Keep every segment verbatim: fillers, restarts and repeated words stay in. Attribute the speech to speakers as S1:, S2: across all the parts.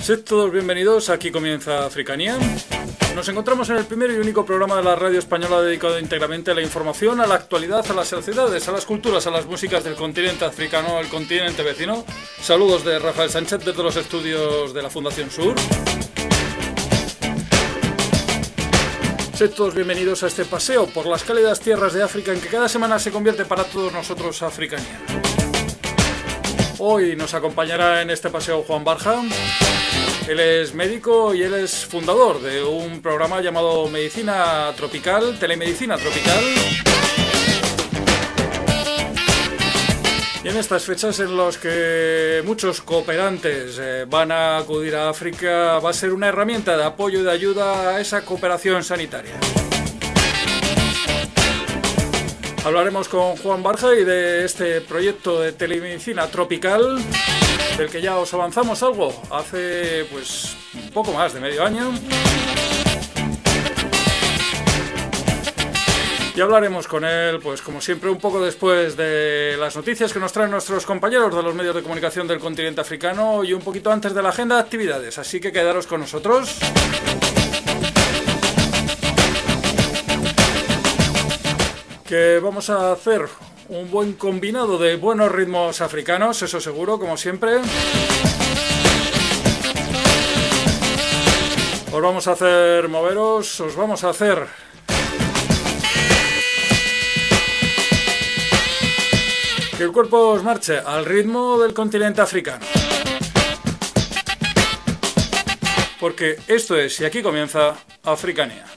S1: Sed todos bienvenidos, aquí comienza Africanía. Nos encontramos en el primer y único programa de la radio española dedicado íntegramente a la información, a la actualidad, a las sociedades, a las culturas, a las músicas del continente africano, el continente vecino. Saludos de Rafael Sánchez desde los estudios de la Fundación Sur. Sed todos bienvenidos a este paseo por las cálidas tierras de África en que cada semana se convierte para todos nosotros Africanía. Hoy nos acompañará en este paseo Juan Barja. Él es médico y él es fundador de un programa llamado Medicina Tropical, Telemedicina Tropical. Y en estas fechas en las que muchos cooperantes eh, van a acudir a África, va a ser una herramienta de apoyo y de ayuda a esa cooperación sanitaria. Hablaremos con Juan Barja y de este proyecto de telemedicina tropical, del que ya os avanzamos algo hace pues un poco más de medio año. Y hablaremos con él, pues como siempre, un poco después de las noticias que nos traen nuestros compañeros de los medios de comunicación del continente africano y un poquito antes de la agenda de actividades. Así que quedaros con nosotros. Que vamos a hacer un buen combinado de buenos ritmos africanos, eso seguro, como siempre. Os vamos a hacer moveros, os vamos a hacer que el cuerpo os marche al ritmo del continente africano. Porque esto es, y aquí comienza Africanía.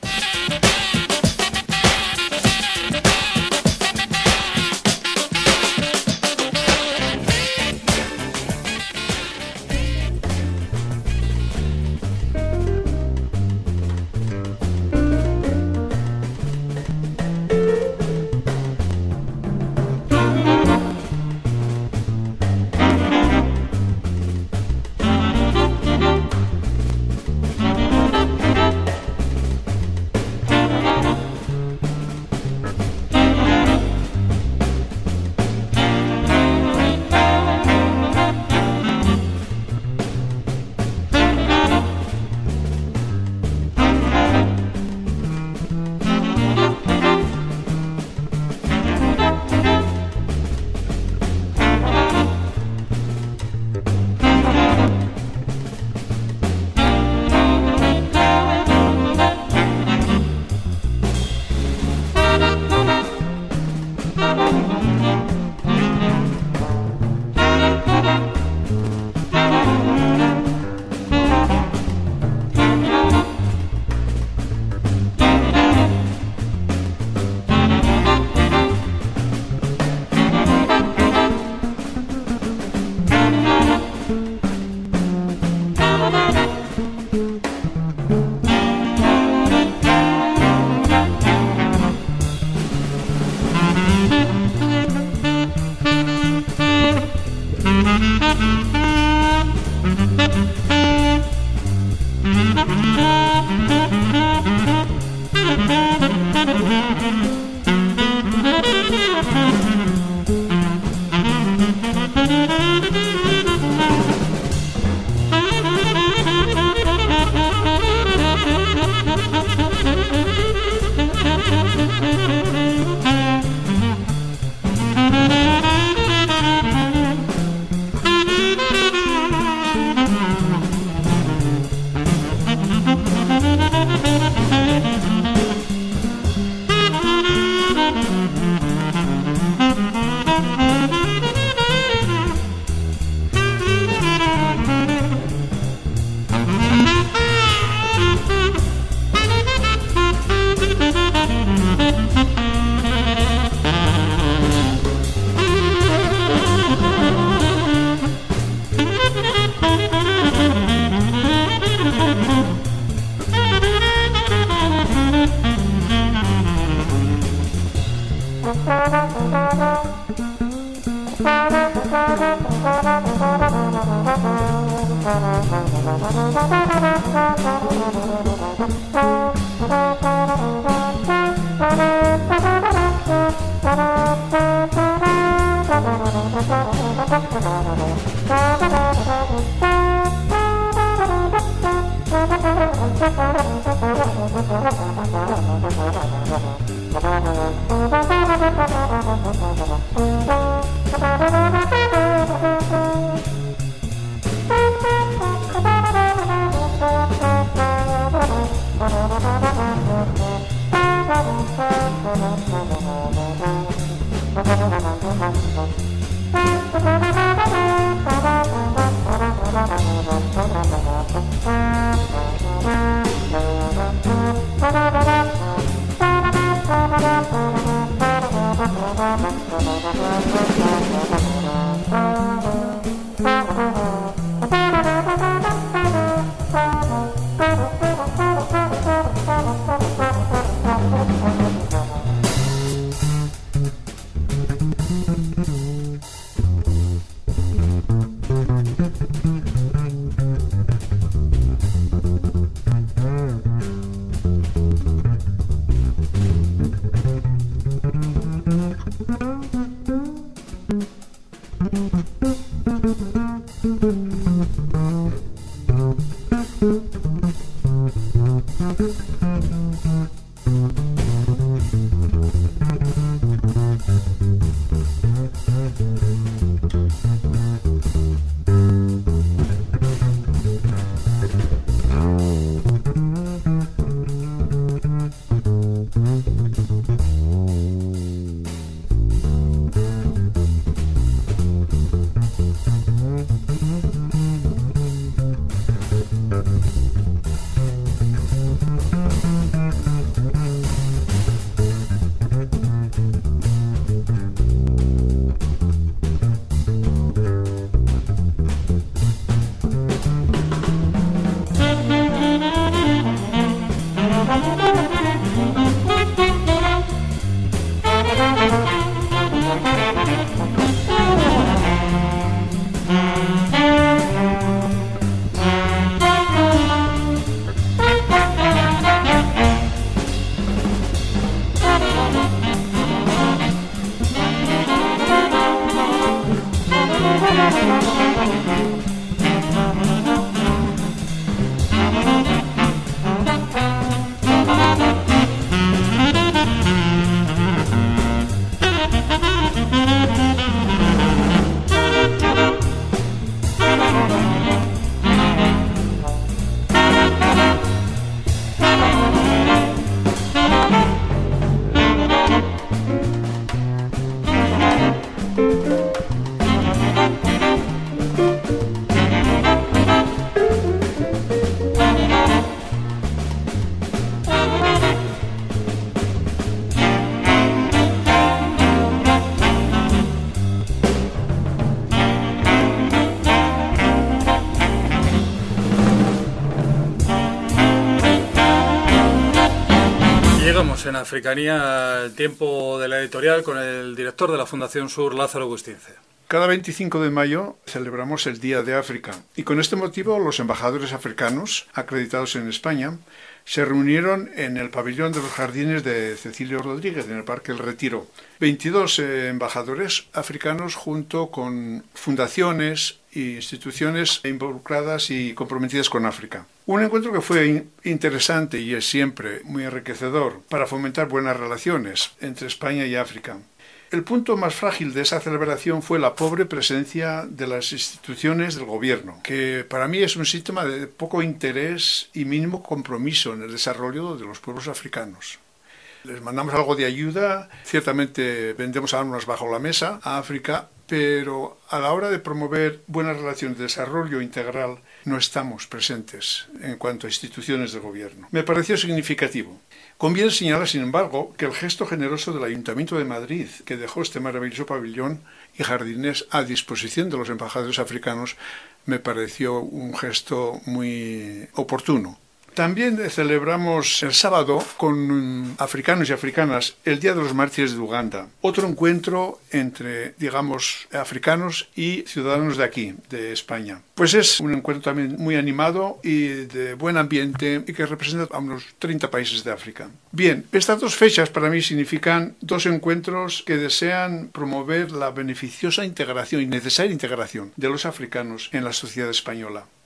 S1: En Africanía, el tiempo de la editorial con el director de la Fundación Sur, Lázaro Agustince.
S2: Cada veinticinco de mayo celebramos el Día de África y con este motivo los embajadores africanos acreditados en España se reunieron en el pabellón de los jardines de Cecilio Rodríguez, en el Parque El Retiro. veintidós eh, embajadores africanos junto con fundaciones e instituciones involucradas y comprometidas con África. Un encuentro que fue interesante y es siempre muy enriquecedor para fomentar buenas relaciones entre España y África. El punto más frágil de esa celebración fue la pobre presencia de las instituciones del gobierno, que para mí es un síntoma de poco interés y mínimo compromiso en el desarrollo de los pueblos africanos. Les mandamos algo de ayuda, ciertamente vendemos armas bajo la mesa a África, pero a la hora de promover buenas relaciones de desarrollo integral no estamos presentes en cuanto a instituciones de gobierno. Me pareció significativo. Conviene señalar, sin embargo, que el gesto generoso del Ayuntamiento de Madrid, que dejó este maravilloso pabellón y jardines a disposición de los embajadores africanos, me pareció un gesto muy oportuno. También celebramos el sábado con africanos y africanas el Día de los Mártires de Uganda. Otro encuentro entre, digamos, africanos y ciudadanos de aquí, de España. Pues es un encuentro también muy animado y de buen ambiente y que representa a unos treinta países de África. Bien, estas dos fechas para mí significan dos encuentros que desean promover la beneficiosa integración y necesaria integración de los africanos en la sociedad española.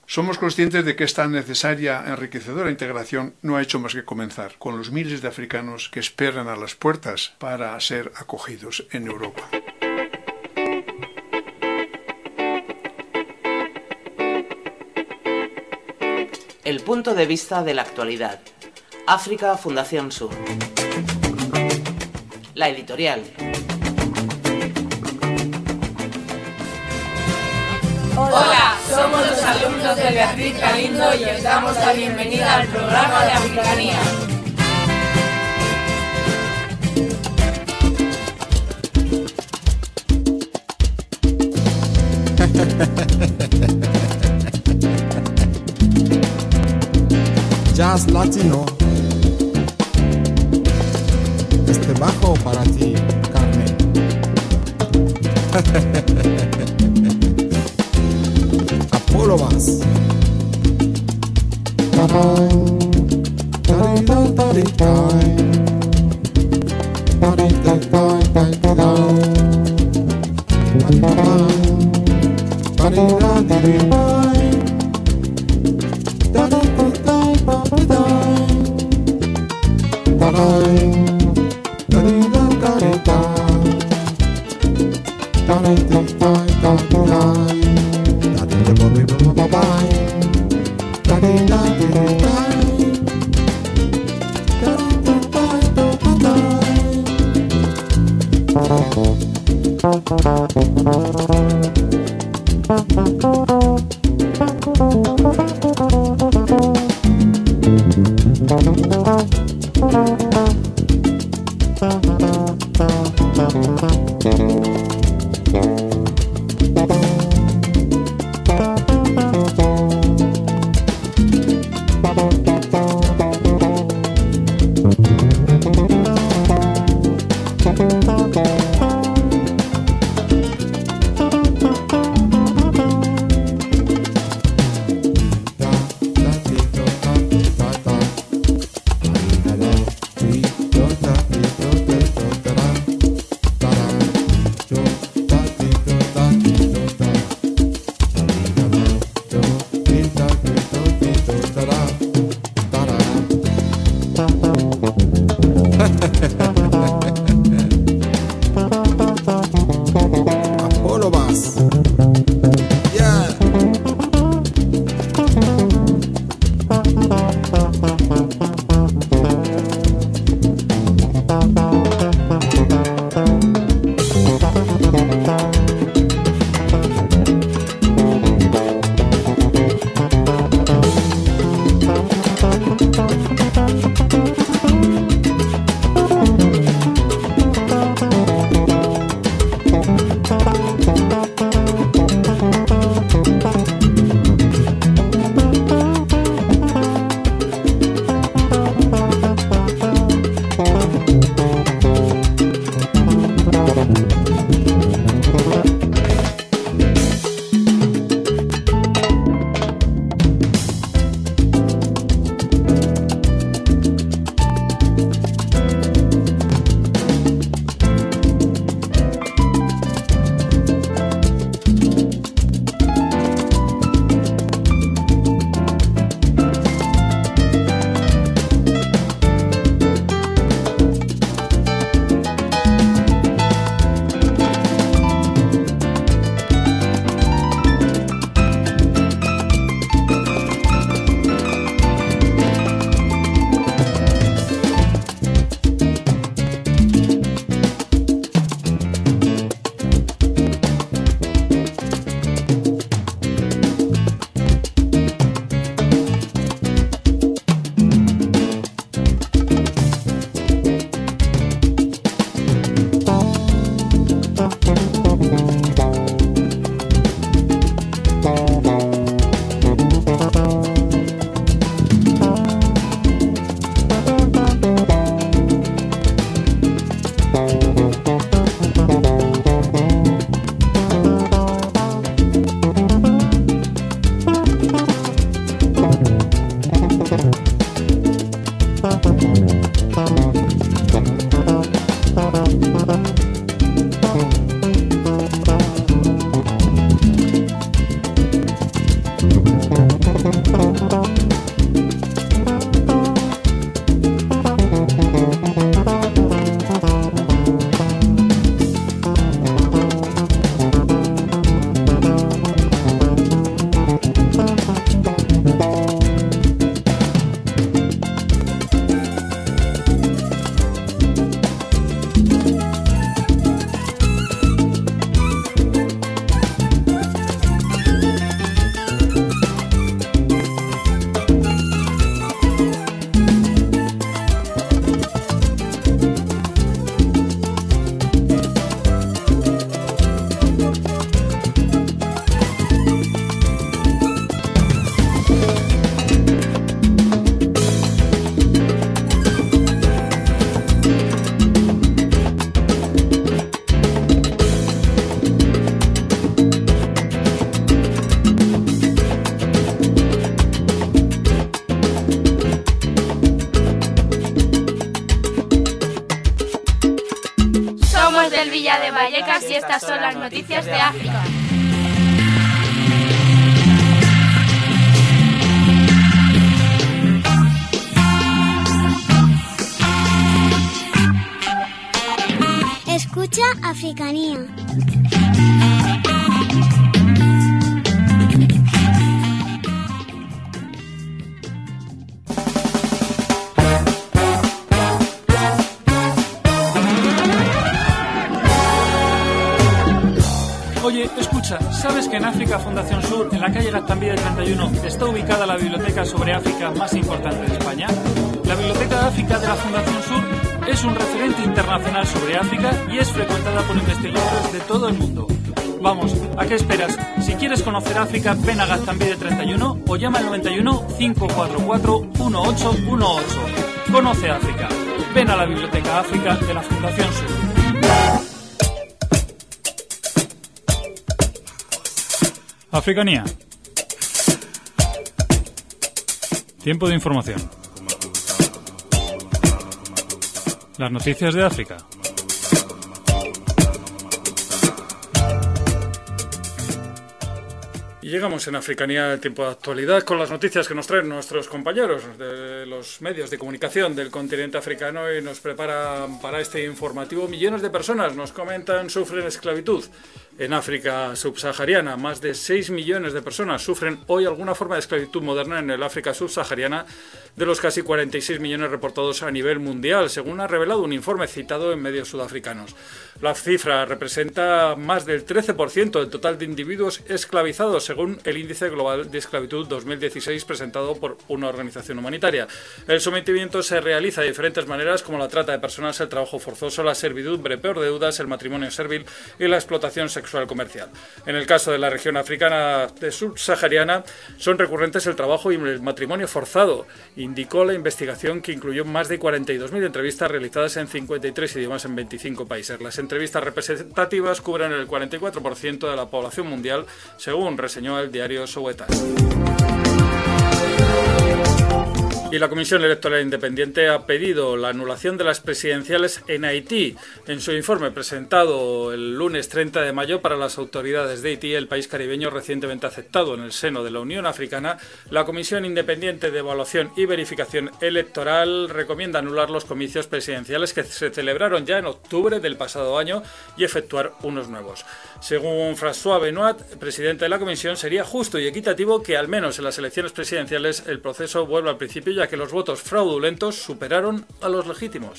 S2: Somos conscientes de que esta necesaria, enriquecedora integración no ha hecho más que comenzar, con los miles de africanos que esperan a las puertas para ser acogidos en Europa.
S3: El punto de vista de la actualidad. África Fundación Sur. La editorial.
S4: Hola, somos los alumnos de Beatriz Galindo y os damos la bienvenida al programa de Africanía.
S5: Jazz Latino. Este bajo para ti, Carmen. Apolo Bass. Apolo Bass. Yeah.
S4: Somos del Villa de Vallecas y estas son las noticias de África.
S6: Escucha Africanía.
S1: Oye, escucha, ¿sabes que en África Fundación Sur, en la calle Gaztambide treinta y uno, está ubicada la biblioteca sobre África más importante de España? La Biblioteca de África de la Fundación Sur es un referente internacional sobre África y es frecuentada por investigadores de todo el mundo. Vamos, ¿a qué esperas? Si quieres conocer África, ven a Gaztambide treinta y uno o llama al noventa y uno, cinco cuatro cuatro, uno ocho uno ocho. Conoce África. Ven a la Biblioteca África de la Fundación Sur. Africanía. Tiempo de información. Las noticias de África. Y llegamos en Africanía al tiempo de actualidad con las noticias que nos traen nuestros compañeros de los medios de comunicación del continente africano y nos preparan para este informativo. Millones de personas, nos comentan, sufren esclavitud en África subsahariana. Más de seis millones de personas sufren hoy alguna forma de esclavitud moderna en el África subsahariana, de los casi cuarenta y seis millones reportados a nivel mundial, según ha revelado un informe citado en medios sudafricanos. La cifra representa más del trece por ciento del total de individuos esclavizados, según el Índice Global de Esclavitud dos mil dieciséis presentado por una organización humanitaria. El sometimiento se realiza de diferentes maneras, como la trata de personas, el trabajo forzoso, la servidumbre por deudas, el matrimonio servil y la explotación sexual comercial. En el caso de la región africana de subsahariana, son recurrentes el trabajo y el matrimonio forzado, indicó la investigación, que incluyó más de cuarenta y dos mil entrevistas realizadas en cincuenta y tres idiomas en veinticinco países. Las entrevistas representativas cubren el cuarenta y cuatro por ciento de la población mundial, según reseñó el diario Sowetan. Y la Comisión Electoral Independiente ha pedido la anulación de las presidenciales en Haití. En su informe presentado el lunes treinta de mayo para las autoridades de Haití, el país caribeño recientemente aceptado en el seno de la Unión Africana, la Comisión Independiente de Evaluación y Verificación Electoral recomienda anular los comicios presidenciales que se celebraron ya en octubre del pasado año y efectuar unos nuevos. Según François Benoit, presidente de la Comisión, sería justo y equitativo que al menos en las elecciones presidenciales el proceso vuelva al principio, ya que los votos fraudulentos superaron a los legítimos.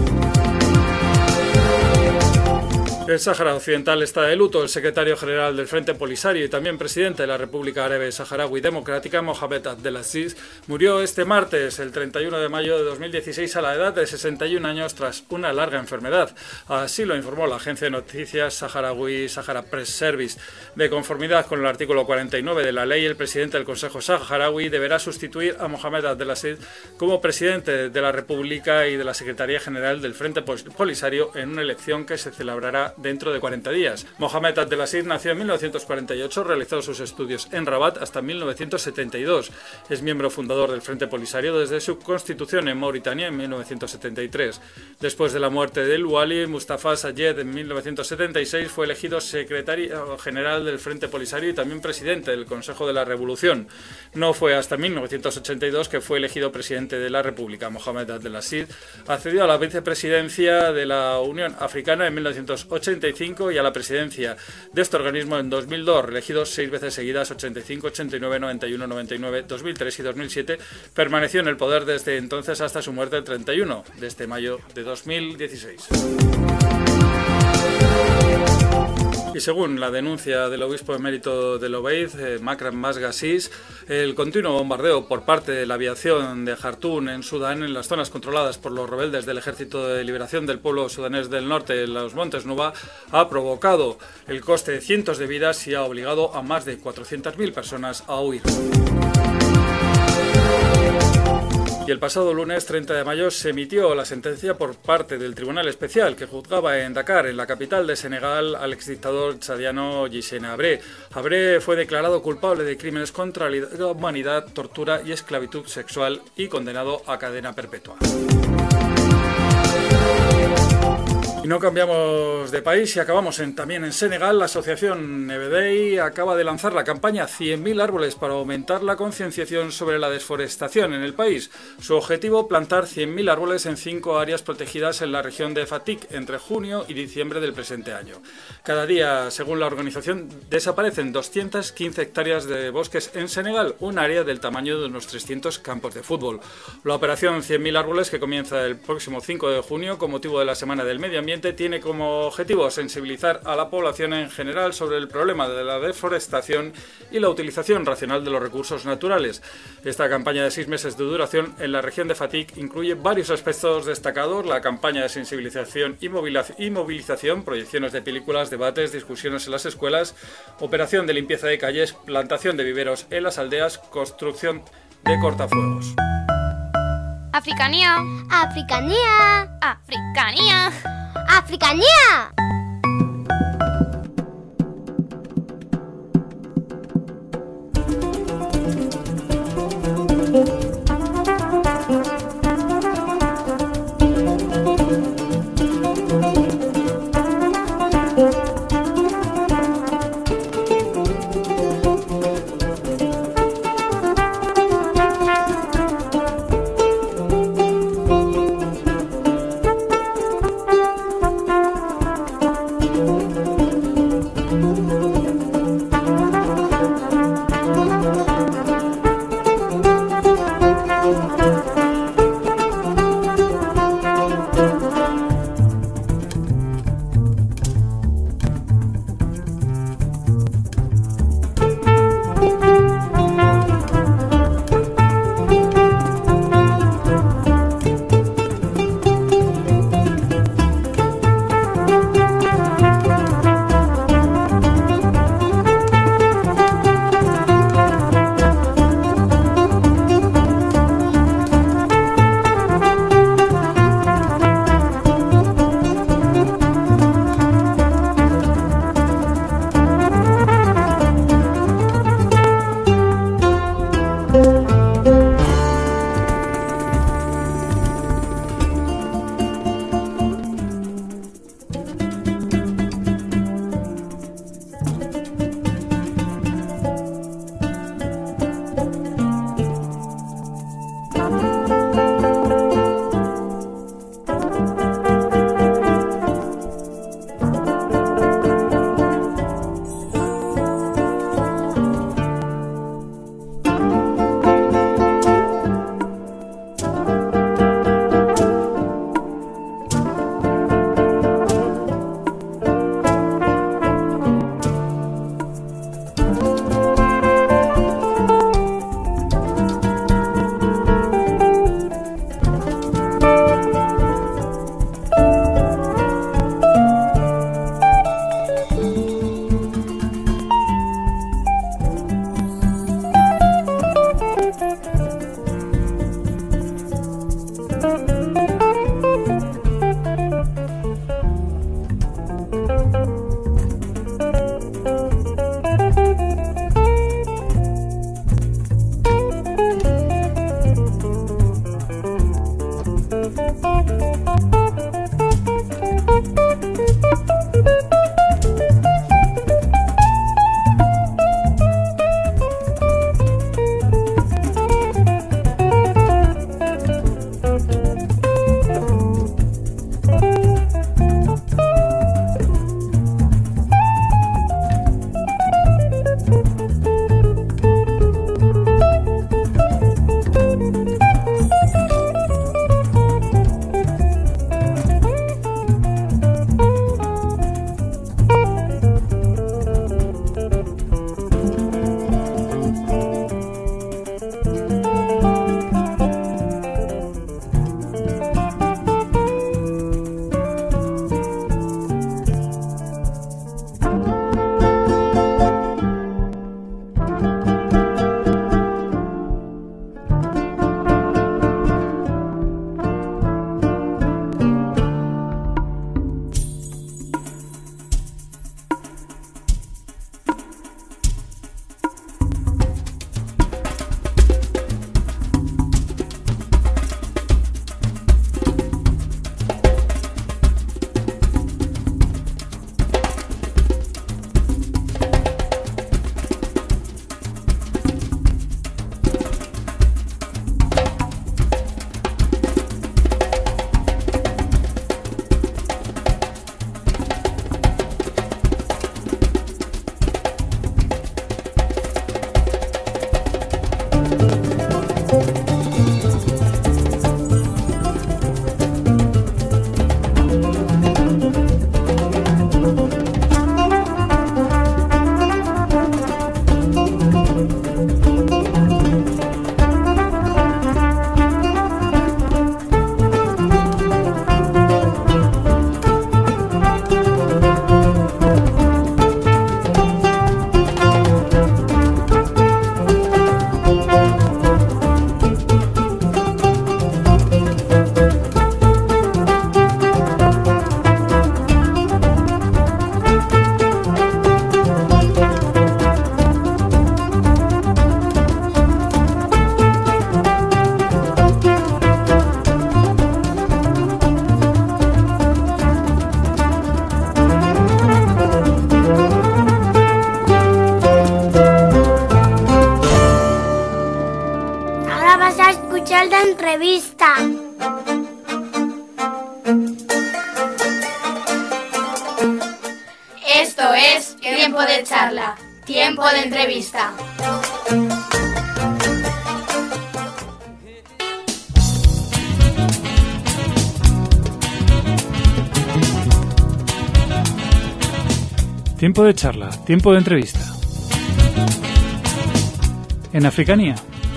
S1: El Sáhara Occidental está de luto. El secretario general del Frente Polisario y también presidente de la República Árabe Saharaui Democrática, Mohamed Abdelaziz, murió este martes, el treinta y uno de mayo de dos mil dieciséis, a la edad de sesenta y un años tras una larga enfermedad. Así lo informó la agencia de noticias saharaui Sahara Press Service. De conformidad con el artículo cuarenta y nueve de la ley, el presidente del Consejo Saharaui deberá sustituir a Mohamed Abdelaziz como presidente de la República y de la Secretaría General del Frente Polisario en una elección que se celebrará dentro de cuarenta días. Mohamed Abdelaziz nació en mil novecientos cuarenta y ocho, realizó sus estudios en Rabat hasta mil novecientos setenta y dos. Es miembro fundador del Frente Polisario desde su constitución en Mauritania en mil novecientos setenta y tres. Después de la muerte del Wali, Mustafa Sayed en mil novecientos setenta y seis fue elegido secretario general del Frente Polisario y también presidente del Consejo de la Revolución. No fue hasta mil novecientos ochenta y dos que fue elegido presidente de la República. Mohamed Abdelaziz accedió a la vicepresidencia de la Unión Africana en mil novecientos ochenta y cinco y a la presidencia de este organismo en dos mil dos, reelegido seis veces seguidas, ochenta y cinco, ochenta y nueve, noventa y uno, noventa y nueve, dos mil tres y dos mil siete. Permaneció en el poder desde entonces hasta su muerte el treinta y uno de este mayo de dos mil dieciséis. Y según la denuncia del obispo emérito de Lobeid, eh, Makram Masgasis, el continuo bombardeo por parte de la aviación de Jartún en Sudán, en las zonas controladas por los rebeldes del Ejército de Liberación del Pueblo Sudanés del Norte, en los Montes Nuba, ha provocado el coste de cientos de vidas y ha obligado a más de cuatrocientas mil personas a huir. Y el pasado lunes treinta de mayo se emitió la sentencia por parte del Tribunal Especial que juzgaba en Dakar, en la capital de Senegal, al exdictador chadiano Hissène Habré. Habré fue declarado culpable de crímenes contra la humanidad, tortura y esclavitud sexual y condenado a cadena perpetua. Y no cambiamos de país y acabamos en, también en Senegal. La asociación Nebedei acaba de lanzar la campaña cien mil árboles para aumentar la concienciación sobre la desforestación en el país. Su objetivo, plantar cien mil árboles en cinco áreas protegidas en la región de Fatick entre junio y diciembre del presente año. Cada día, según la organización, desaparecen doscientas quince hectáreas de bosques en Senegal, un área del tamaño de unos trescientos campos de fútbol. La operación cien mil árboles, que comienza el próximo cinco de junio con motivo de la Semana del Medio Ambiente, tiene como objetivo sensibilizar a la población en general sobre el problema de la deforestación y la utilización racional de los recursos naturales. Esta campaña de seis meses de duración en la región de Fatick incluye varios aspectos destacados: la campaña de sensibilización y movilización, proyecciones de películas, debates, discusiones en las escuelas, operación de limpieza de calles, plantación de viveros en las aldeas, construcción de cortafuegos.
S6: Africanía.
S7: Africanía.
S6: Africanía.
S7: Africanía. entrevista.
S4: Esto es Tiempo de Charla, Tiempo de Entrevista.
S1: Tiempo de charla, tiempo de entrevista. En Africanía.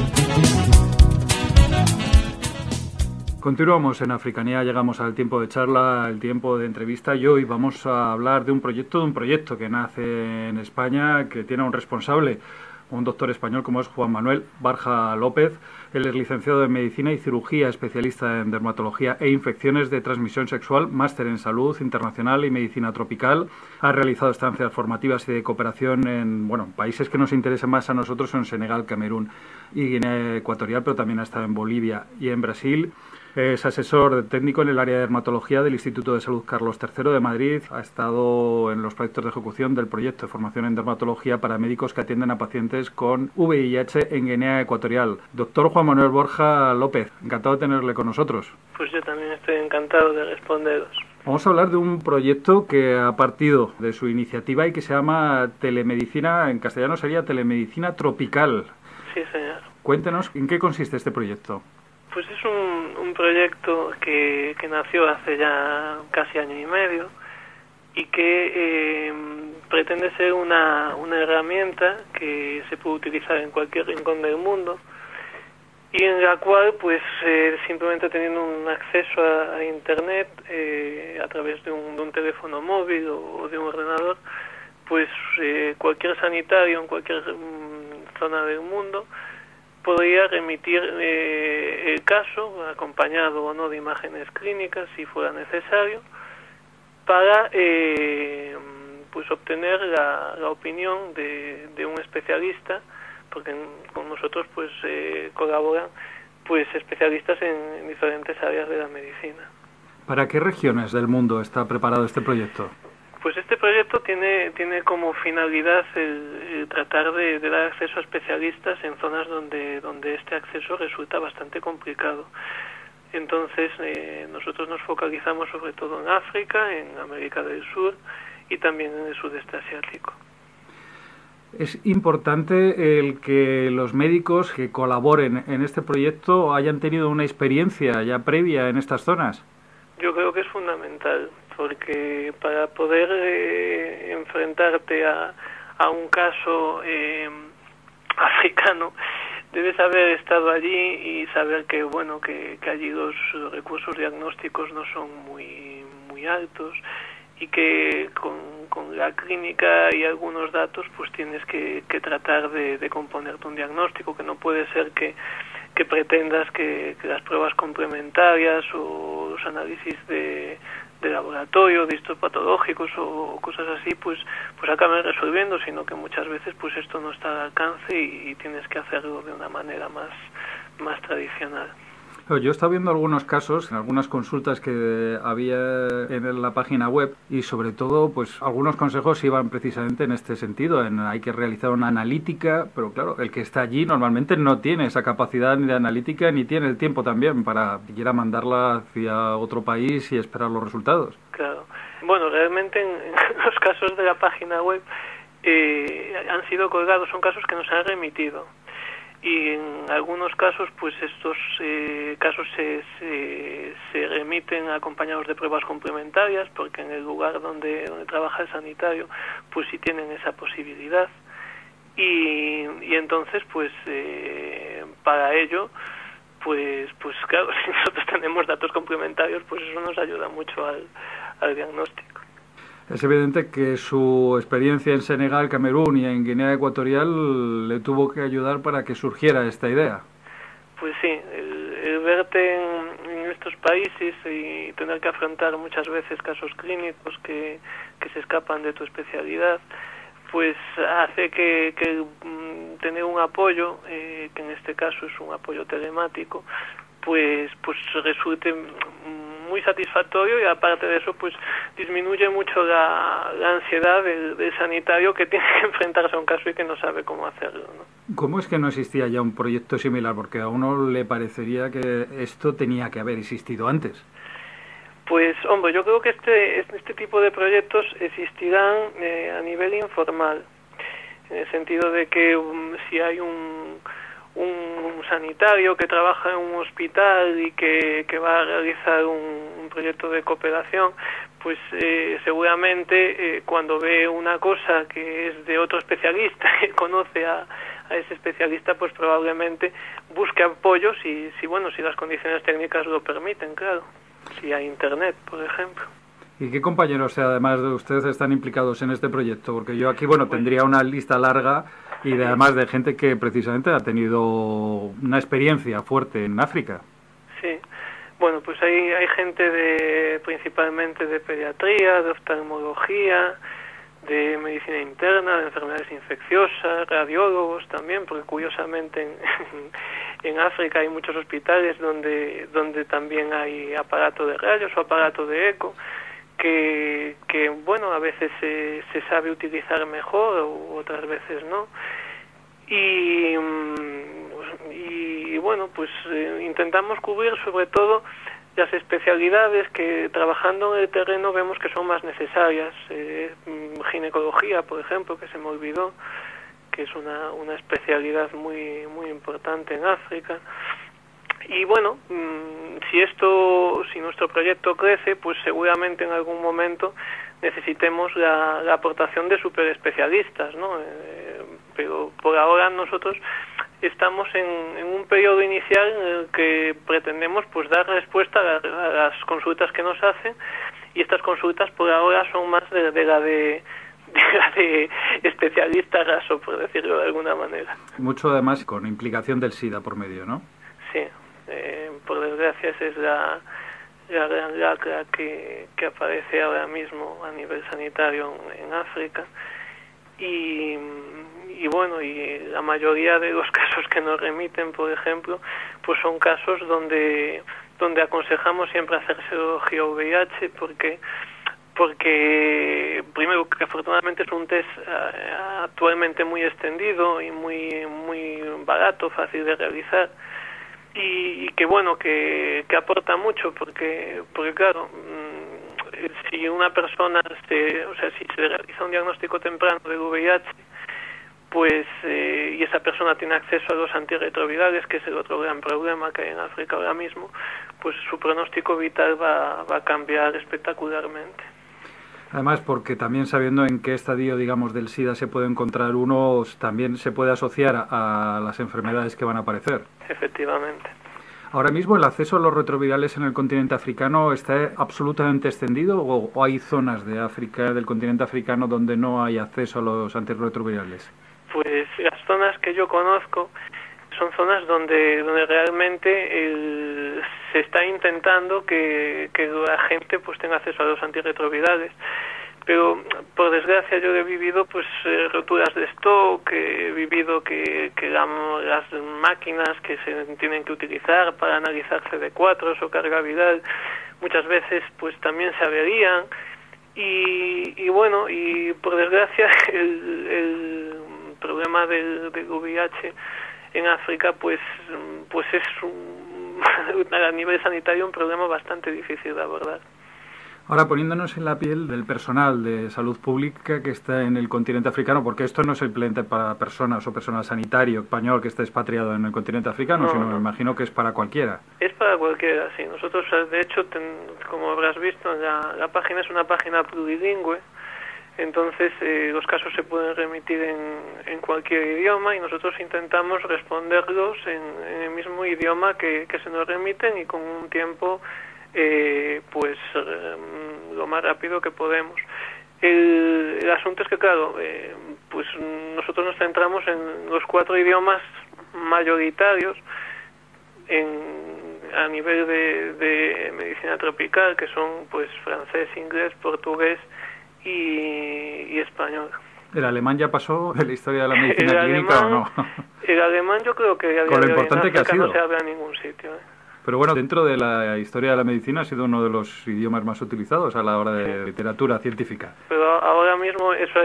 S1: Continuamos en Africanía, llegamos al tiempo de charla, el tiempo de entrevista y hoy vamos a hablar de un proyecto, de un proyecto que nace en España, que tiene un responsable, un doctor español como es Juan Manuel Barja López. Él es licenciado en Medicina y Cirugía, especialista en dermatología e infecciones de transmisión sexual, máster en Salud Internacional y Medicina Tropical. Ha realizado estancias formativas y de cooperación en bueno, países que nos interesan más a nosotros, son Senegal, Camerún y Guinea Ecuatorial, pero también ha estado en Bolivia y en Brasil. Es asesor técnico en el área de dermatología del Instituto de Salud Carlos tercero de Madrid. Ha estado en los proyectos de ejecución del proyecto de formación en dermatología para médicos que atienden a pacientes con V I H en Guinea Ecuatorial. Doctor Juan Manuel Borja López, encantado de tenerle con nosotros.
S6: Pues yo también estoy encantado de responderos.
S1: Vamos a hablar de un proyecto que ha partido de su iniciativa y que se llama Telemedicina, en castellano sería Telemedicina Tropical.
S6: Sí, señor.
S1: Cuéntenos, ¿en qué consiste este proyecto?
S6: Pues es un, un proyecto que, que nació hace ya casi año y medio y que eh, pretende ser una, una herramienta que se puede utilizar en cualquier rincón del mundo y en la cual, pues, eh, simplemente teniendo un acceso a, a Internet eh, a través de un, de un teléfono móvil o, o de un ordenador, pues eh, cualquier sanitario en cualquier um, zona del mundo podría remitir eh, el caso, acompañado o no de imágenes clínicas, si fuera necesario, para eh, pues obtener la, la opinión de, de un especialista, porque en, con nosotros pues eh, colaboran pues especialistas en, en diferentes áreas de la medicina.
S1: ¿Para qué regiones del mundo está preparado este proyecto?
S6: Pues este proyecto tiene tiene como finalidad el, el tratar de, de dar acceso a especialistas en zonas donde donde este acceso resulta bastante complicado. Entonces eh, nosotros nos focalizamos sobre todo en África, en América del Sur y también en el sudeste asiático.
S1: Es importante el que los médicos que colaboren en este proyecto hayan tenido una experiencia ya previa en estas zonas.
S6: Yo creo que es fundamental, porque para poder eh, enfrentarte a, a un caso eh, africano debes haber estado allí y saber que bueno que, que allí los recursos diagnósticos no son muy muy altos y que con, con la clínica y algunos datos pues tienes que, que tratar de, de componerte un diagnóstico, que no puede ser que que pretendas que, que las pruebas complementarias o los análisis de, de laboratorio, de histopatológicos o cosas así, pues pues acaben resolviendo, sino que muchas veces pues esto no está al alcance y, y tienes que hacerlo de una manera más, más tradicional.
S1: Yo he estado viendo algunos casos, en algunas consultas que había en la página web y sobre todo pues algunos consejos iban precisamente en este sentido, en hay que realizar una analítica, pero claro, el que está allí normalmente no tiene esa capacidad ni de analítica ni tiene el tiempo también para siquiera mandarla hacia otro país y esperar los resultados.
S6: Claro. Bueno, realmente en, en los casos de la página web eh, han sido colgados, son casos que nos han remitido. Y en algunos casos pues estos eh, casos se, se, se remiten acompañados de pruebas complementarias, porque en el lugar donde, donde trabaja el sanitario pues sí tienen esa posibilidad y, y entonces pues eh, para ello pues pues claro, si nosotros tenemos datos complementarios pues eso nos ayuda mucho al, al diagnóstico.
S1: Es evidente que su experiencia en Senegal, Camerún y en Guinea Ecuatorial le tuvo que ayudar para que surgiera esta idea.
S6: Pues sí, el, el verte en, en estos países y tener que afrontar muchas veces casos clínicos que, que se escapan de tu especialidad, pues hace que, que tener un apoyo, eh, que en este caso es un apoyo telemático, pues pues resulte muy satisfactorio y aparte de eso pues disminuye mucho la, la ansiedad del, del sanitario que tiene que enfrentarse a un caso y que no sabe cómo hacerlo, ¿no?
S1: ¿Cómo es que no existía ya un proyecto similar? Porque a uno le parecería que esto tenía que haber existido antes.
S6: Pues, hombre, yo creo que este, este tipo de proyectos existirán eh, a nivel informal, en el sentido de que um, si hay un, un sanitario que trabaja en un hospital y que, que va a realizar un, un proyecto de cooperación, pues eh, seguramente eh, cuando ve una cosa que es de otro especialista, que conoce a, a ese especialista, pues probablemente busque apoyo si, si, bueno, si las condiciones técnicas lo permiten, claro. Si hay internet, por ejemplo.
S1: ¿Y qué compañeros, además de ustedes, están implicados en este proyecto? Porque yo aquí, bueno, tendría una lista larga y de, además de gente que precisamente ha tenido una experiencia fuerte en África.
S6: Sí, bueno, pues hay, hay gente de principalmente de pediatría, de oftalmología, de medicina interna, de enfermedades infecciosas, radiólogos también, porque curiosamente en, en África hay muchos hospitales donde donde también hay aparato de rayos o aparato de eco, que, que bueno, a veces se, se sabe utilizar mejor o otras veces no. Y, y bueno, pues eh, intentamos cubrir sobre todo las especialidades que trabajando en el terreno vemos que son más necesarias. Eh, ginecología, por ejemplo, que se me olvidó, que es una, una especialidad muy, muy importante en África. Y bueno, si esto, si nuestro proyecto crece, pues seguramente en algún momento necesitemos la, la aportación de superespecialistas, ¿no? Eh, pero por ahora nosotros estamos en, en un periodo inicial en el que pretendemos pues dar respuesta a, la, a las consultas que nos hacen, y estas consultas por ahora son más de, de la de, de la de especialista raso, por decirlo de alguna manera.
S1: Mucho además con implicación del SIDA por medio, ¿no?
S6: Sí, eh, por desgracia esa es la, la gran lacra que, que aparece ahora mismo a nivel sanitario en, en África. Y, y bueno, y la mayoría de los casos que nos remiten, por ejemplo, pues son casos donde donde aconsejamos siempre hacer serología V I H, porque porque primero que afortunadamente es un test uh, actualmente muy extendido y muy muy barato, fácil de realizar, y, y que bueno, que, que aporta mucho, porque porque claro, si una persona se, o sea, si se realiza un diagnóstico temprano de V I H, pues eh, y esa persona tiene acceso a los antirretrovirales, que es el otro gran problema que hay en África ahora mismo, pues su pronóstico vital va, va a cambiar espectacularmente.
S1: Además, porque también sabiendo en qué estadio, digamos, del SIDA se puede encontrar uno, también se puede asociar a, a las enfermedades que van a aparecer.
S6: Efectivamente.
S1: Ahora mismo, ¿el acceso a los retrovirales en el continente africano está absolutamente extendido o, o hay zonas de África, del continente africano, donde no hay acceso a los antirretrovirales?
S6: Pues las zonas que yo conozco son zonas donde donde realmente el, se está intentando que, que la gente pues tenga acceso a los antirretrovirales. Pero por desgracia yo he vivido pues eh, roturas de stock, he vivido que, que la, las máquinas que se tienen que utilizar para analizar C D cuatro o carga viral muchas veces pues también se averían, y, y bueno, y por desgracia el, el problema del, del V I H en África pues pues es un, a nivel sanitario un problema bastante difícil de abordar.
S1: Ahora, poniéndonos en la piel del personal de salud pública que está en el continente africano, porque esto no es simplemente para personas o personal sanitario español que esté expatriado en el continente africano, no, sino no. Me imagino que es para cualquiera.
S6: Es para cualquiera, sí. Nosotros, de hecho, ten, como habrás visto, la, la página es una página plurilingüe, entonces eh, los casos se pueden remitir en, en cualquier idioma y nosotros intentamos responderlos en, en el mismo idioma que, que se nos remiten y con un tiempo Eh, pues eh, lo más rápido que podemos. El, el asunto es que claro, eh, pues nosotros nos centramos en los cuatro idiomas mayoritarios en, a nivel de, de medicina tropical, que son pues francés, inglés, portugués y, y español.
S1: ¿El alemán ya pasó en la historia de la medicina
S6: el
S1: clínica
S6: alemán,
S1: o no?
S6: El alemán yo creo que a día
S1: Con lo
S6: de hoy
S1: importante
S6: en
S1: que ha
S6: África
S1: sido.
S6: no se habla en ningún sitio, ¿eh?
S1: Pero bueno, dentro de la historia de la medicina ha sido uno de los idiomas más utilizados a la hora de literatura científica.
S6: Pero ahora mismo eso,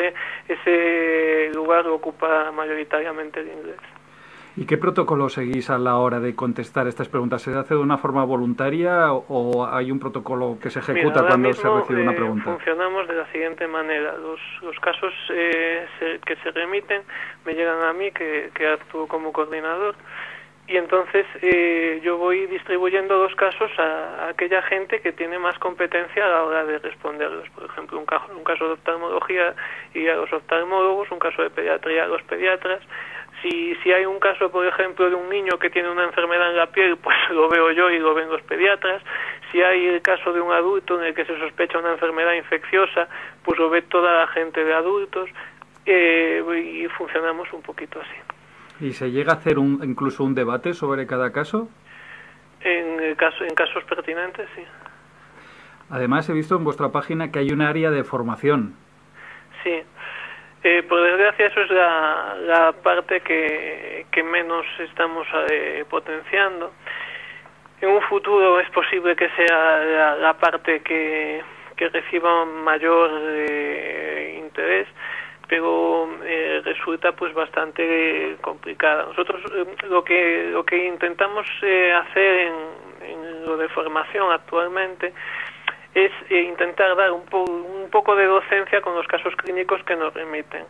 S6: ese lugar lo ocupa mayoritariamente el inglés.
S1: ¿Y qué protocolo seguís a la hora de contestar estas preguntas? ¿Se hace de una forma voluntaria o hay un protocolo que se ejecuta
S6: Mira,
S1: cuando
S6: mismo,
S1: se recibe una
S6: eh,
S1: pregunta?
S6: Funcionamos de la siguiente manera. Los, los casos eh, se, que se remiten me llegan a mí, que, que actúo como coordinador, y entonces eh, yo voy distribuyendo los casos a, a aquella gente que tiene más competencia a la hora de responderlos. Por ejemplo, un caso, un caso de oftalmología y a los oftalmólogos, un caso de pediatría a los pediatras. Si, si hay un caso, por ejemplo, de un niño que tiene una enfermedad en la piel, pues lo veo yo y lo ven los pediatras. Si hay el caso de un adulto en el que se sospecha una enfermedad infecciosa, pues lo ve toda la gente de adultos, eh, y funcionamos un poquito así.
S1: ¿Y se llega a hacer un, incluso un debate sobre cada caso?
S6: En, el caso, en casos pertinentes, sí.
S1: Además, he visto en vuestra página que hay un área de formación.
S6: Sí. Eh, por desgracia, eso es la, la parte que, que menos estamos eh, potenciando. En un futuro es posible que sea la, la parte que, que reciba mayor eh, interés, pero eh, resulta pues bastante complicada. Nosotros eh, lo que lo que intentamos eh, hacer en, en lo de formación actualmente es eh, intentar dar un, po un poco de docencia con los casos clínicos que nos remiten.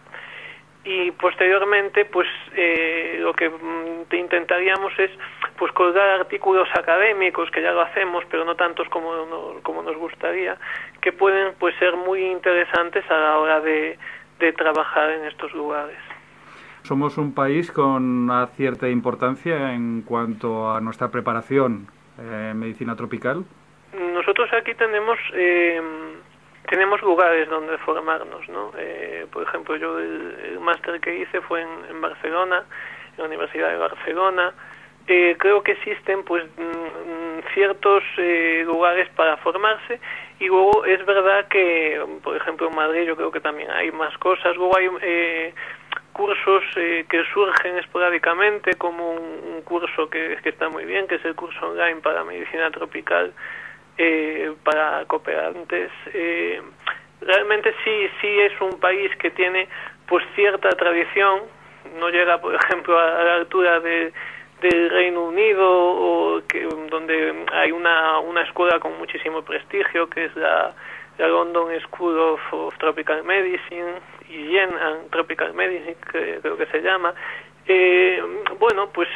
S6: Y posteriormente, pues eh, lo que mm, intentaríamos es pues colgar artículos académicos, que ya lo hacemos, pero no tantos como, no, como nos gustaría, que pueden pues ser muy interesantes a la hora de, de trabajar en estos lugares.
S1: Somos un país con una cierta importancia en cuanto a nuestra preparación en eh, medicina tropical.
S6: Nosotros aquí tenemos eh, tenemos lugares donde formarnos, ¿no? Eh, por ejemplo, yo el, el máster que hice fue en, en Barcelona, en la Universidad de Barcelona. Eh, creo que existen pues mm, ciertos eh, lugares para formarse, y luego es verdad que, por ejemplo, en Madrid yo creo que también hay más cosas. Luego hay eh, cursos eh, que surgen esporádicamente, como un, un curso que, que está muy bien, que es el curso online para medicina tropical, Eh, para cooperantes. Eh, realmente sí sí es un país que tiene pues cierta tradición, no llega por ejemplo a, a la altura de, del Reino Unido, o que donde hay una, una escuela con muchísimo prestigio, que es la, la London School of, of Tropical Medicine, y and Tropical Medicine, que creo que se llama. Eh, bueno, pues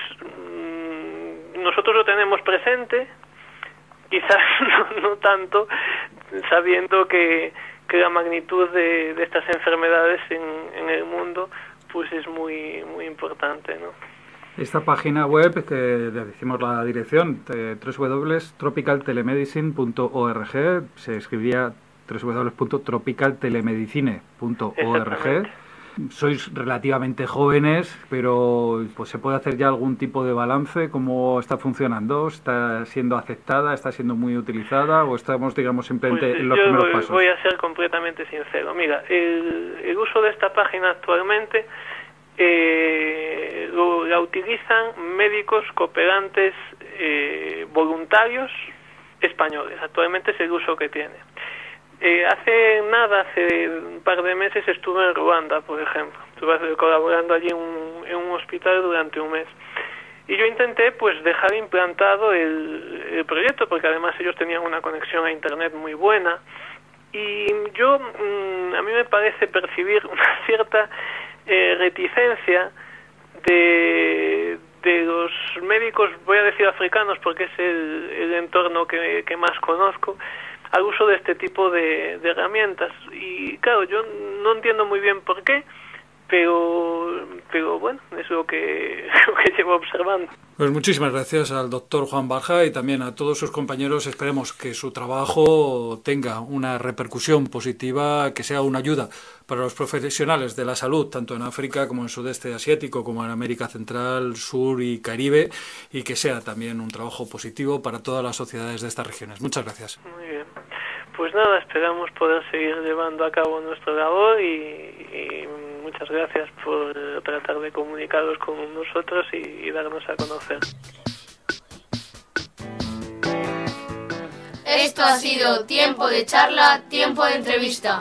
S6: mmm, nosotros lo tenemos presente, quizás no, no tanto, sabiendo que, que la magnitud de, de estas enfermedades en, en el mundo pues es muy muy importante, ¿no?
S1: Esta página web, que le decimos la dirección, doble u doble u doble u punto tropical telemedicine punto org, se escribía doble u doble u doble u punto tropical telemedicine punto org. Sois relativamente jóvenes, pero pues se puede hacer ya algún tipo de balance. ¿Cómo está funcionando? ¿Está siendo aceptada? ¿Está siendo muy utilizada? ¿O estamos, digamos, simplemente
S6: pues
S1: en los
S6: yo
S1: primeros
S6: voy,
S1: pasos?
S6: Voy a ser completamente sincero. Mira, el, el uso de esta página actualmente eh, lo, la utilizan médicos cooperantes eh, voluntarios españoles. Actualmente es el uso que tiene. Eh, hace nada, hace un par de meses estuve en Ruanda, por ejemplo. Estuve colaborando allí en un, en un hospital durante un mes. Y yo intenté pues dejar implantado el, el proyecto, porque además ellos tenían una conexión a internet muy buena. Y yo, mmm, a mí me parece percibir una cierta eh, reticencia de, de los médicos, voy a decir africanos, porque es el, el entorno que, que más conozco, al uso de este tipo de, de herramientas. Y claro, yo no entiendo muy bien por qué, pero pero bueno, es lo que, lo que llevo observando.
S1: Pues muchísimas gracias al doctor Juan Barja y también a todos sus compañeros. Esperemos que su trabajo tenga una repercusión positiva, que sea una ayuda para los profesionales de la salud, tanto en África como en el sudeste asiático, como en América Central, Sur y Caribe, y que sea también un trabajo positivo para todas las sociedades de estas regiones. Muchas gracias.
S6: Muy bien. Pues nada, esperamos poder seguir llevando a cabo nuestra labor, y, y muchas gracias por tratar de comunicaros con nosotros y, y darnos a conocer.
S4: Esto ha sido Tiempo de Charla, Tiempo de Entrevista.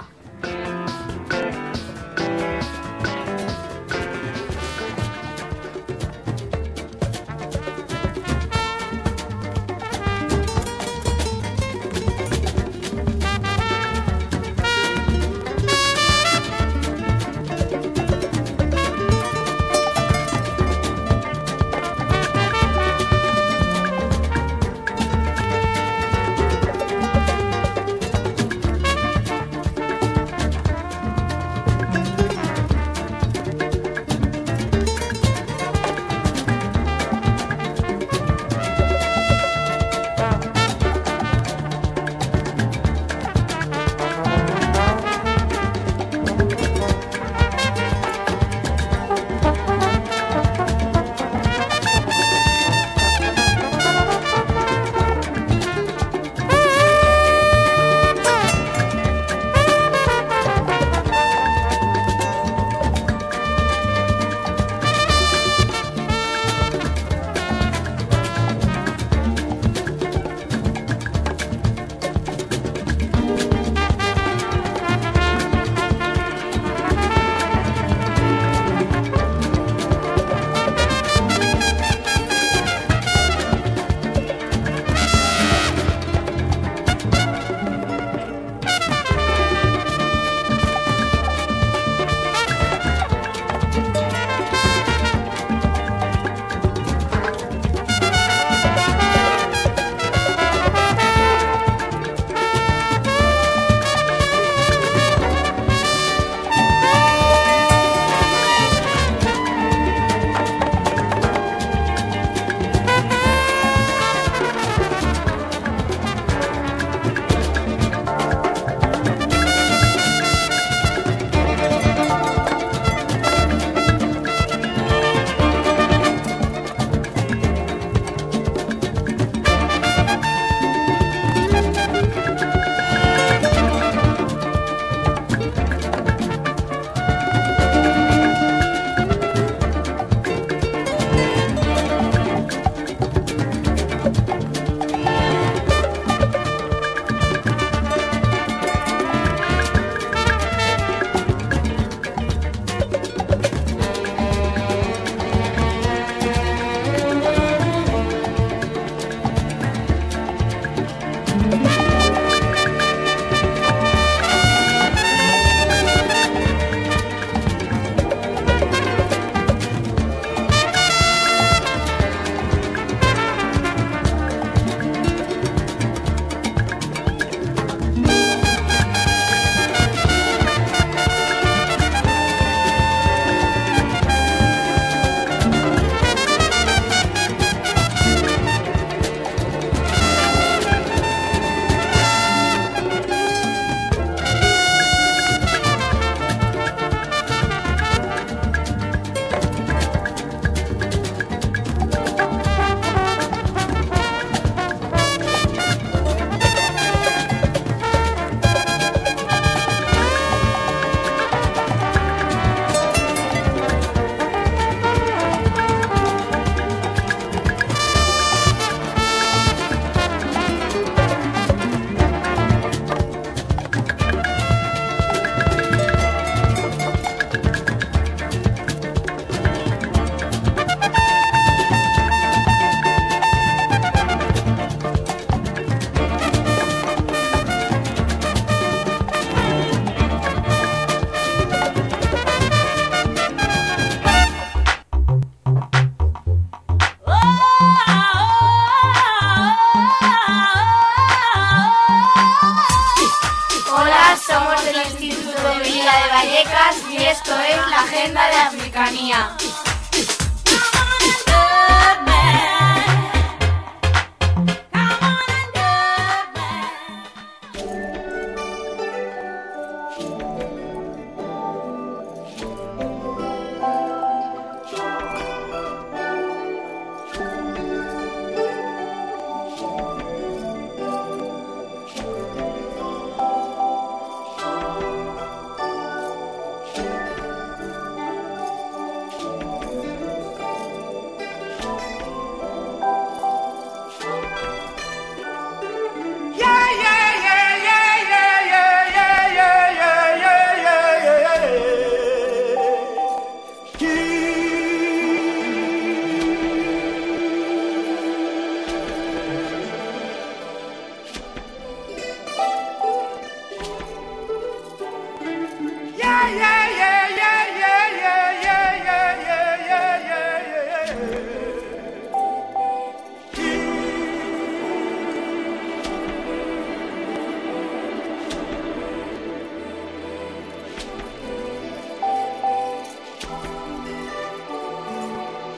S8: y esto es la Agenda de Africanía.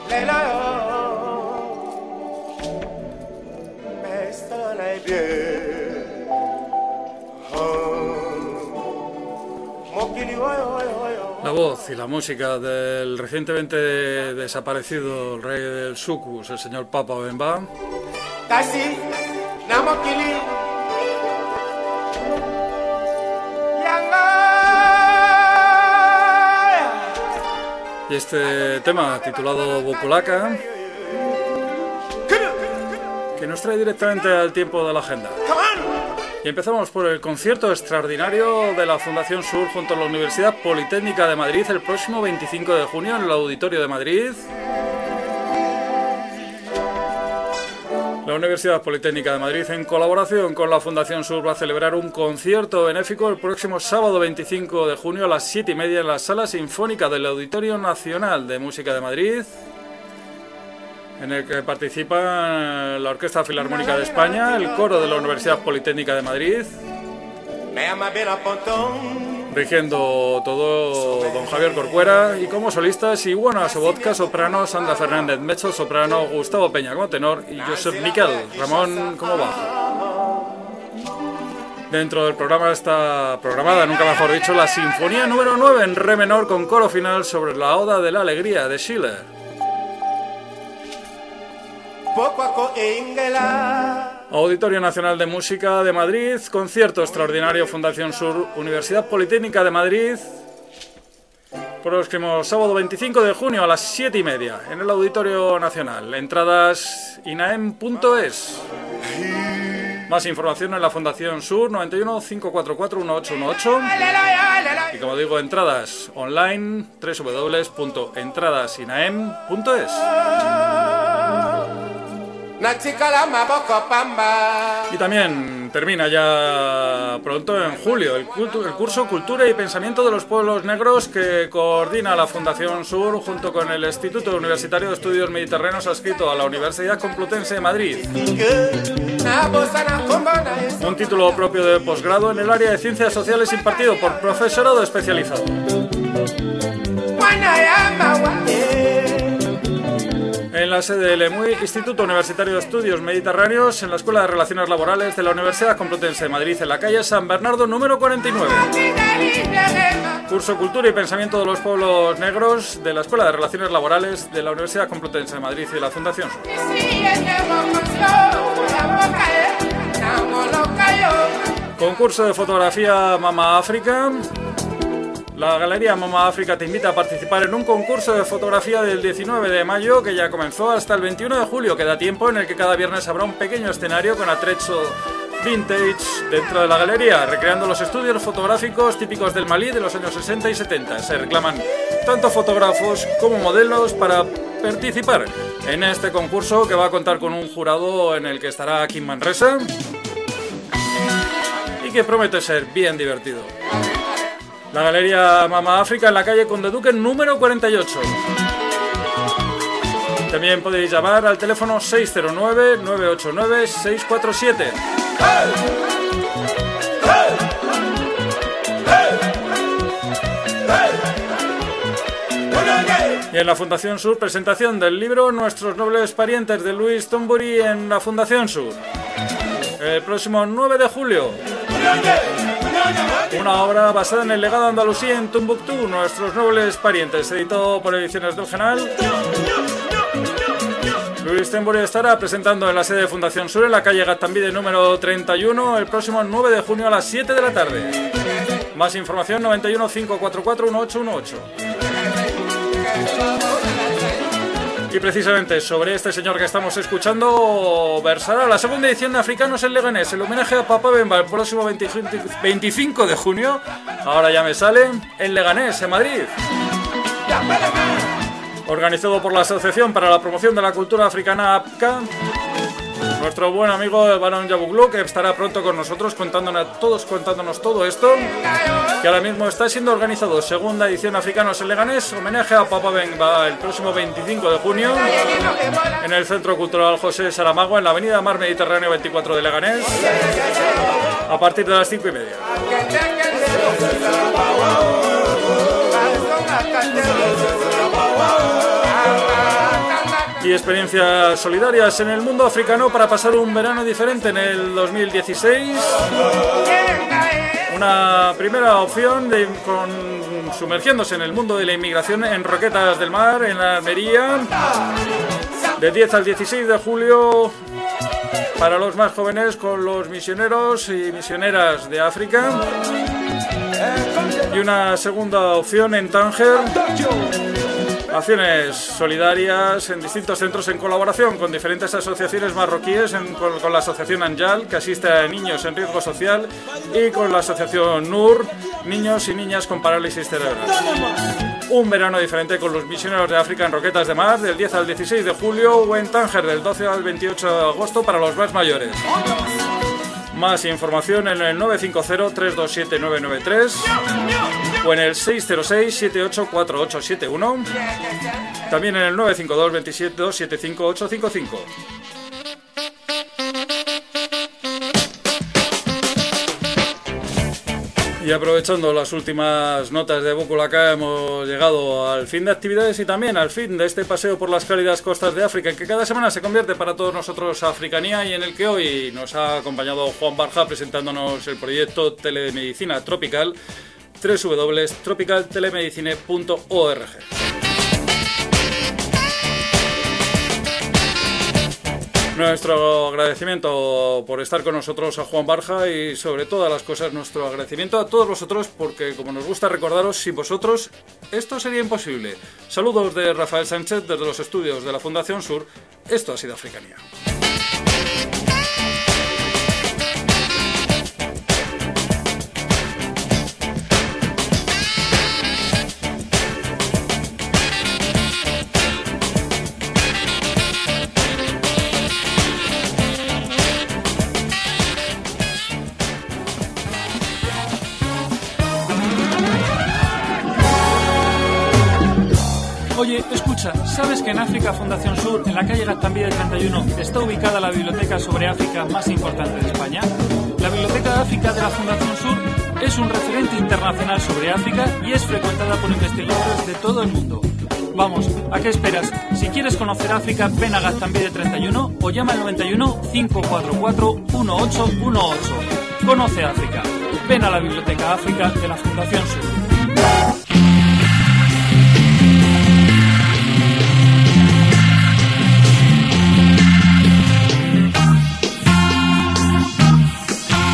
S1: La voz y la música del recientemente desaparecido el rey del soukous, el señor Papa Wemba. Y este tema titulado Bokulaka, que nos trae directamente al tiempo de la agenda. Y empezamos por el concierto extraordinario de la Fundación Sur junto a la Universidad Politécnica de Madrid el próximo veinticinco de junio en el Auditorio de Madrid. La Universidad Politécnica de Madrid, en colaboración con la Fundación Sur, va a celebrar un concierto benéfico el próximo sábado veinticinco de junio a las siete y media en la Sala Sinfónica del Auditorio Nacional de Música de Madrid, en el que participan la Orquesta Filarmónica de España, el coro de la Universidad Politécnica de Madrid, rigiendo todo don Javier Corcuera, y como solistas Iguana Sobotka, soprano, Sandra Fernández Mezzo, soprano, Gustavo Peña como tenor y Josep Miquel Ramón como bajo. Dentro del programa está programada, nunca mejor dicho, la Sinfonía número nueve en re menor con coro final sobre la Oda de la Alegría de Schiller. Auditorio Nacional de Música de Madrid, concierto extraordinario Fundación Sur, Universidad Politécnica de Madrid, próximo sábado veinticinco de junio a las siete y media en el Auditorio Nacional. Entradas inaem punto es. Más información en la Fundación Sur, noventa y uno, cinco cuatro cuatro, uno ocho uno ocho. Y como digo, entradas online, doble u doble u doble u punto entradas inaem punto es. Y también termina ya pronto en julio el, cultu- el curso Cultura y Pensamiento de los Pueblos Negros que coordina la Fundación Sur junto con el Instituto Universitario de Estudios Mediterráneos adscrito a la Universidad Complutense de Madrid. Un título propio de posgrado en el área de Ciencias Sociales impartido por profesorado especializado. En la sede del E M U I, Instituto Universitario de Estudios Mediterráneos, en la Escuela de Relaciones Laborales de la Universidad Complutense de Madrid, en la calle San Bernardo, número cuarenta y nueve. Curso Cultura y Pensamiento de los Pueblos Negros de la Escuela de Relaciones Laborales de la Universidad Complutense de Madrid y de la Fundación Sur. Concurso de fotografía Mama África. La Galería Mama África te invita a participar en un concurso de fotografía del diecinueve de mayo que ya comenzó hasta el veintiuno de julio, que da tiempo, en el que cada viernes habrá un pequeño escenario con atrecho vintage dentro de la galería, recreando los estudios fotográficos típicos del Malí de los años sesenta y setenta. Se reclaman tanto fotógrafos como modelos para participar en este concurso, que va a contar con un jurado en el que estará Kim Manresa y que promete ser bien divertido. La Galería Mama África en la calle Conde Duque número cuarenta y ocho. También podéis llamar al teléfono seis cero nueve, nueve ocho nueve, seis cuatro siete. Y en la Fundación Sur, presentación del libro Nuestros Nobles Parientes de Luis Tombury en la Fundación Sur. El próximo nueve de julio. Una obra basada en el legado de Andalusía en Tombuctú, Nuestros Nobles Parientes, editado por Ediciones del General. Luis Tombury estará presentando en la sede de Fundación Sur, en la calle Gaztambide número treinta y uno, el próximo nueve de junio a las siete de la tarde. Más información noventa y uno, cinco cuatro cuatro, uno ocho uno ocho. Y precisamente sobre este señor que estamos escuchando versará la segunda edición de Africanos en Leganés, el homenaje a Papa Wemba el próximo veinticinco de junio, ahora ya me sale, en Leganés, en Madrid. Organizado por la Asociación para la Promoción de la Cultura Africana A P C A, nuestro buen amigo Baron Yabuglu, que estará pronto con nosotros contándonos, todos contándonos todo esto, que ahora mismo está siendo organizado. Segunda edición Africanos en Leganés, homenaje a Papa Wemba el próximo veinticinco de junio en el Centro Cultural José Saramago, en la avenida Mar Mediterráneo veinticuatro de Leganés, a partir de las cinco y media. y experiencias solidarias en el mundo africano para pasar un verano diferente en el dos mil dieciséis. Una primera opción de, con, sumergiéndose en el mundo de la inmigración en Roquetas del Mar, en la Almería, de diez al dieciséis de julio, para los más jóvenes, con los misioneros y misioneras de África. Y una segunda opción en Tánger, acciones solidarias en distintos centros en colaboración con diferentes asociaciones marroquíes, en, con, con la asociación Anjal, que asiste a niños en riesgo social, y con la asociación Nur, niños y niñas con parálisis cerebral. Un verano diferente con los misioneros de África en Roquetas de Mar, del diez al dieciséis de julio, o en Tánger, del doce al veintiocho de agosto, para los más mayores. Más información en el nueve cinco cero, tres dos siete, nueve nueve tres o en el seis cero seis, siete ocho cuatro ocho siete uno. También en el nueve cinco dos, veintisiete, dos siete cinco, ocho cinco cinco. Y aprovechando las últimas notas de Bukulaka, hemos llegado al fin de actividades y también al fin de este paseo por las cálidas costas de África, en que cada semana se convierte para todos nosotros Africanía, y en el que hoy nos ha acompañado Juan Barja presentándonos el proyecto Telemedicina Tropical, doble u doble u doble u punto tropical telemedicine punto org. Nuestro agradecimiento por estar con nosotros a Juan Barja, y sobre todas las cosas nuestro agradecimiento a todos vosotros, porque como nos gusta recordaros, sin vosotros esto sería imposible. Saludos de Rafael Sánchez desde los estudios de la Fundación Sur. Esto ha sido Africanía. Oye, escucha, ¿sabes que en África Fundación Sur, en la calle Gaztambide treinta y uno, está ubicada la biblioteca sobre África más importante de España? La Biblioteca de África de la Fundación Sur es un referente internacional sobre África y es frecuentada por investigadores de todo el mundo. Vamos, ¿a qué esperas? Si quieres conocer África, ven a Gaztambide treinta y uno o llama al noventa y uno, cinco cuatro cuatro, uno ocho uno ocho. Conoce África. Ven a la Biblioteca África de la Fundación Sur.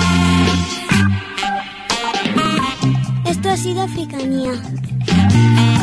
S7: Esto ha sido Africanía.